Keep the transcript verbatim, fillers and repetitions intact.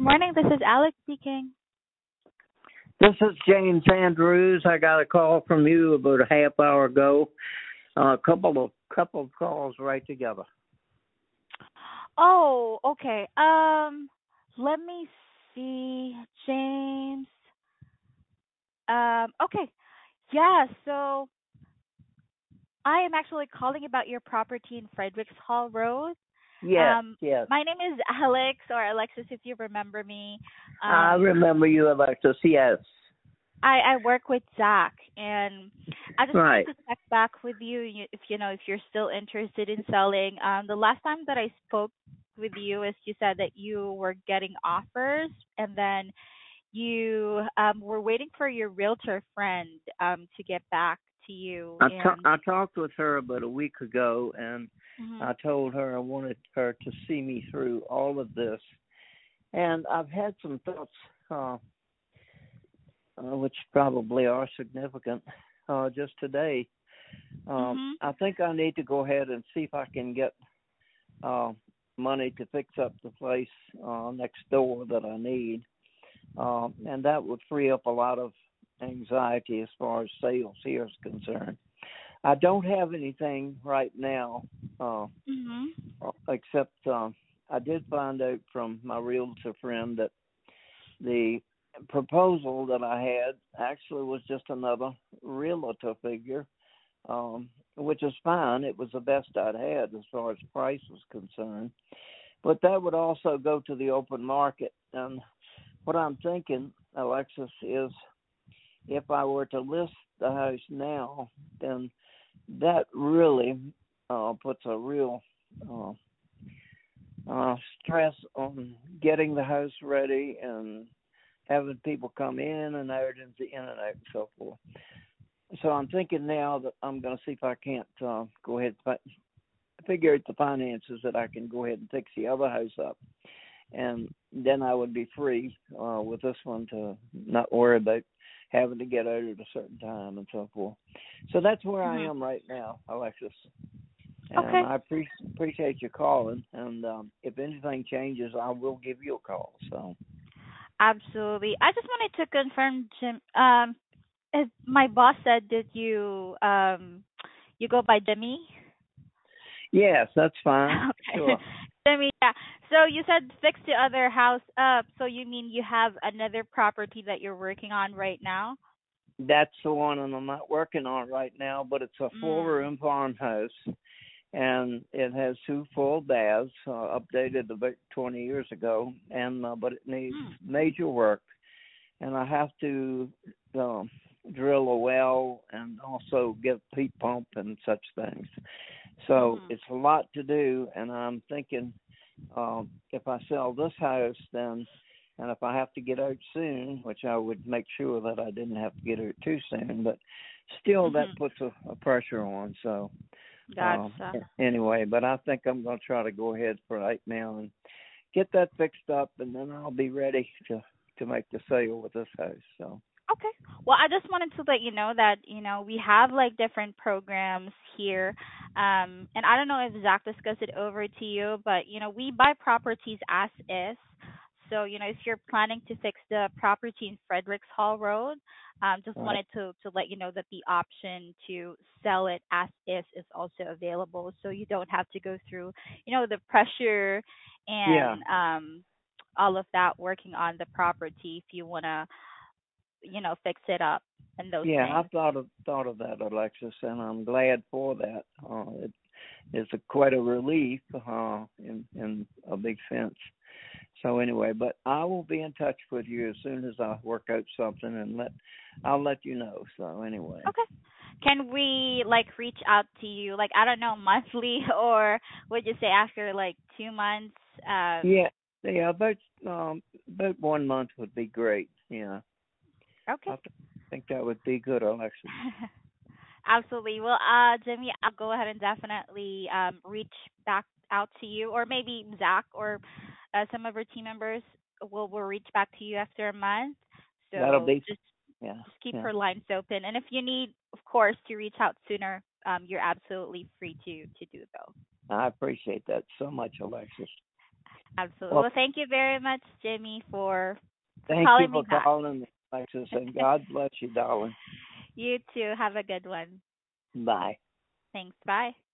morning. This is Alex speaking. This is James Andrews. I got a call from you about a half hour ago. Uh, a couple of couple of calls right together. Oh, okay. Um, let me see, James. Um, okay. Yeah, so I am actually calling about your property in Fredericks Hall Road. Yes, Um, yes. my name is Alex or Alexis if you remember me. I Um, remember you, Alexis. Yes. I, I work with Zach, and I just wanted Right. to check back with you you- if you know if you're still interested in selling. Um, the last time that I spoke with you, is you said that you were getting offers, and then you um, were waiting for your realtor friend um, to get back to you. I ta- And I talked with her about a week ago, and mhm, I told her I wanted her to see me through all of this. And I've had some thoughts, uh, uh, which probably are significant, uh, just today. Um, mhm, I think I need to go ahead and see if I can get uh, money to fix up the place uh, next door that I need, uh, and that would free up a lot of anxiety as far as sales here is concerned. I don't have anything right now, uh, mhm, except um, I did find out from my realtor friend that the proposal that I had actually was just another realtor figure, um, which is fine. It was the best I'd had as far as price was concerned. But that would also go to the open market. And what I'm thinking, Alexis, is if I were to list the house now, then that really uh, puts a real uh, uh, stress on getting the house ready and having people come in and out and in and out and so forth. So I'm thinking now that I'm going to see if I can't uh, go ahead and fi- figure out the finances that I can go ahead and fix the other house up, and then I would be free uh, with this one to not worry about having to get out at a certain time and so forth. So that's where I mhm. am right now, Alexis. And Okay, I pre- appreciate you calling. And um, if anything changes, I will give you a call. So absolutely. I just wanted to confirm, Jim. Um, if my boss said that you um you go by Jimmy. yes, that's fine. Okay. Sure. Let me, yeah. So you said fix the other house up. So you mean you have another property that you're working on right now? That's the one and I'm not working on right now, but it's a four Mm. room farmhouse and it has two full baths, uh, updated about twenty years ago, and uh, but it needs Mm. major work, and I have to um, drill a well and also get a heat pump and such things. So Mhm. it's a lot to do, and I'm thinking um, if I sell this house, then and if I have to get out soon, which I would make sure that I didn't have to get out too soon, but still that Mhm. puts a, a pressure on. So um, Gotcha. anyway, but I think I'm going to try to go ahead for right now and get that fixed up, and then I'll be ready to to make the sale with this house. So Okay. Well, I just wanted to let you know that, you know, we have like different programs here. Um, and I don't know if Zach discussed it over to you, but, you know, we buy properties as is. So, you know, if you're planning to fix the property in Fredericks Hall Road, um, just all right, wanted to, to let you know that the option to sell it as is is also available. So you don't have to go through, you know, the pressure yeah, and um, all of that working on the property if you want to you know, fix it up and those yeah, I things. thought of thought of that, Alexis, and I'm glad for that. Uh, it is a, quite a relief uh, in in a big sense. So anyway, but I will be in touch with you as soon as I work out something, and let I'll let you know. So anyway, Okay. Can we like reach out to you like I don't know monthly or would you say after like two months? Um yeah, yeah, about um about one month would be great. Yeah, okay. I th- think that would be good, Alexis. Absolutely. Well, uh Jimmy, I'll go ahead and definitely um reach back out to you or maybe Zach or uh, some of our team members will will reach back to you after a month. That'll So be just yeah, just keep yeah. her lines open. And if you need, of course, to reach out sooner, um, you're absolutely free to to do so. I appreciate that so much, Alexis. Absolutely. Well, Well, thank you very much, Jimmy, for for thank you calling me for back. calling, Alexis, and God bless you, darling. You too. Have a good one. Bye. Thanks. Bye.